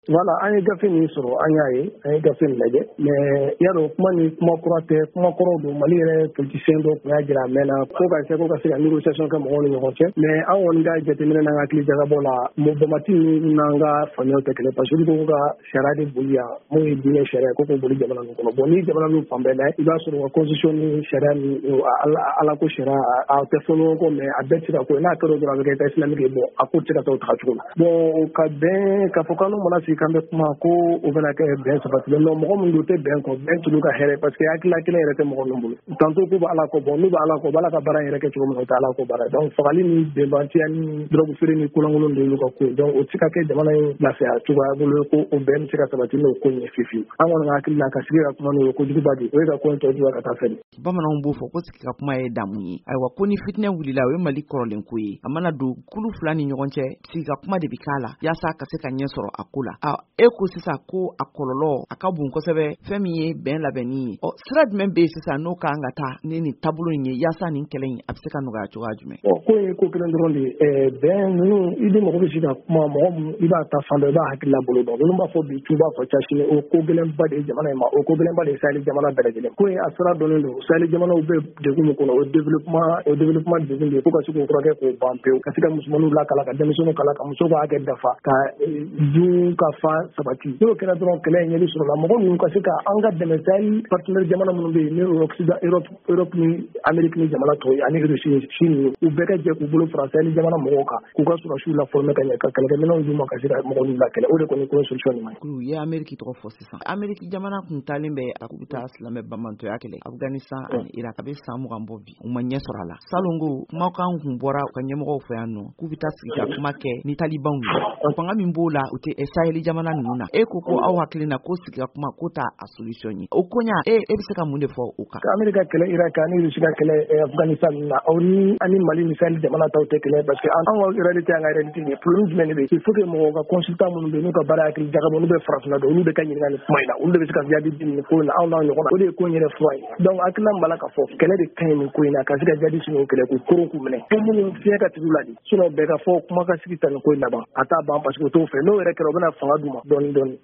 Wala an ye gafe min sɔrɔ an y'a ye an ye gafe min lajɛ mais yarɔ kuma ni kuma kura tɛ kuma kɔrɔ don Mali yɛrɛ politicien dɔ tun y'a jira a mɛnna ko ka se ka négociation kɛ mɔgɔw ni ɲɔgɔn cɛ mais an kɔni ka jateminɛ n'an ka hakili jagabɔ la Bonbati n'an ka faamuyaw tɛ kelen parce que olu ko ka sariya de boli yan mun ye diinɛ sariya ko k'o boli jamana ninnu kɔnɔ bon ni jamana ninnu fan bɛɛ lajɛ i b'a sɔrɔ constitution ni sariya ni ala ko sariya a tɛ fɔ ɲɔgɔn kɔ mais a bɛɛ tɛ se ka ko n'a kɛra dɔrɔn a bɛ kɛ état islamique ye bon a ko tɛ se ka taa o tagacogo la bon ka bɛn k'a fɔ k'an mana sigi k'an bɛ kuma ko o bɛna kɛ bɛn sabatilen non mɔgɔ minnu tɛ bɛn kɔ bɛn tulu ka hɛrɛ parce que hakilila kelen yɛrɛ tɛ mɔgɔ ninnu bolo tantôt k'u bɛ ala kɔ bon n'u bɛ ala kɔ u bɛ ala ka baara yɛrɛ kɛ cogo min na o tɛ ala ko baara donc fagali ni bɛnbaliya ni drogue feere ni kolonkolon de y'olu ka ko ye donc o tɛ se ka kɛ jamana in lafiya cogoya bolo ko o bɛn bɛ se ka sabati n'o ko ɲɛ fiyewu an kɔni ka hakili la ka sigi ka kuma n'o ye kojuguba de o ye ka ko in tɔ juguya ka taa fɛ de. Bamananw b'o fɔ ko sigi ka kuma ye damu ye ayiwa ko ni fitinɛ wulila o ye Mali kɔrɔlen ko ye a mana don kulu fila ni ɲɔgɔn cɛ sigi ka kuma de bɛ k'a la yaasa ka se ka ɲɛ sɔrɔ a ko la e ko sisan ko a kɔlɔlɔ a ka bon kosɛbɛ fɛn min ye bɛn labɛnni ye sira jumɛn bɛ yen sisan n'o kan ka taa ni nin taabolo in ye yaasa nin kɛlɛ in a bɛ se ka nɔgɔya cogoya jumɛn. Ko in ye ko kelen dɔrɔn de ye bɛn ninnu i bɛ mɔgɔ bɛ se ka kuma mɔgɔ i b'a ta fan dɔ i b'a hakilila bolo dɔn minnu b'a fɔ bi tu b'a fɔ casini o ko gɛlɛnba de ye jamana in ma o ko gɛlɛnba de ye Sahel jamana bɛɛ lajɛlen ko in a sira dɔnnen don Sahel jamanaw bɛ degun min kɔnɔ o développement degun de ye fo ka se k'o furakɛ k'o ban pewu ka se ka musomanninw lakala ka denmisɛnninw kala ka musow ka hakɛ dafa ka dun ka fa sabati n'o kɛra dɔrɔn kɛlɛ in ɲɛli sɔrɔla mɔgɔ minnu ka se ka an ka dɛmɛ Sahel partenaire jamana minnu bɛ yen ni Europe ni Amérique ni jamana tɔw ye ani Russie Chine u bɛɛ ka jɛ k'u bolo fara Sahel jamana mɔgɔw kan k'u ka sɔrɔsiw la former ka ɲɛ ka kɛlɛkɛminɛnw d'u ma ka se ka mɔgɔ ninnu lakɛlɛ o de kɔni ko solution ɲuman ye. U ye Amérique tɔgɔ fɔ sisan Amérique jamana kun talen bɛ a k'u bɛ taa silamɛ bamantɔya kɛlɛ Afghanistan ani Irak a bɛ san 20 bɔ bi u ma ɲɛ sɔrɔ a la salongo kumakan kun bɔra u ka ɲɛmɔgɔw fɛ yan nɔ k'u bɛ taa sigi ka kuma kɛ ni talibanw ye fanga min b'o la u tɛ Sahel jamana ninnu na e ko aw hakili na ko sigi ka kuma ko ta a solution ye o koɲa e bɛ se ka mun de fɔ o kan. Amérique ka kɛlɛ Irak ani Russie ka kɛlɛ Afghanistan na aw ni ani Mali ni Sahel jamana taw tɛ kɛlɛ parce que an ka réalité an ka réalité ni problème jumɛn de bɛ il faut que mɔgɔw ka consultant minnu bɛ n'u ka baara hakili jagabɔ n'u bɛ farafinna dɔn olu bɛ ka ɲininka nin kuma in na olu de bɛ se ka jaabi di nin ko in na anw n'anw ɲɔgɔn na o de ye ko in yɛrɛ fura ye donc hakilina min b'a la ka fɔ kɛlɛ de ka ɲi nin ko in na ka se ka jaabi sigi o kɛlɛ k'u koron k'u minɛ ko minnu fiɲɛ ka tigi u la de sinon bɛɛ ka fɔ kuma ka sigi ta nin ko in laban a t'a ban parce que o t'o fɛ n'o yɛrɛ kɛra o bɛna fanga d'u ma dɔɔni dɔɔni.